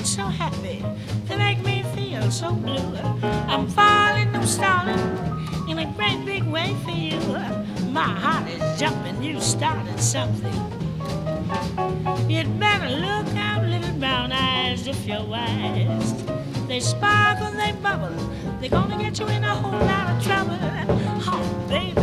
so happy. They make me feel so blue. I'm falling, I'm stalling in a great big way for you. My heart is jumping, you started something. You'd better look out, little brown eyes, if you're wise. They sparkle, they bubble, they're gonna get you in a whole lot of trouble. Oh, baby,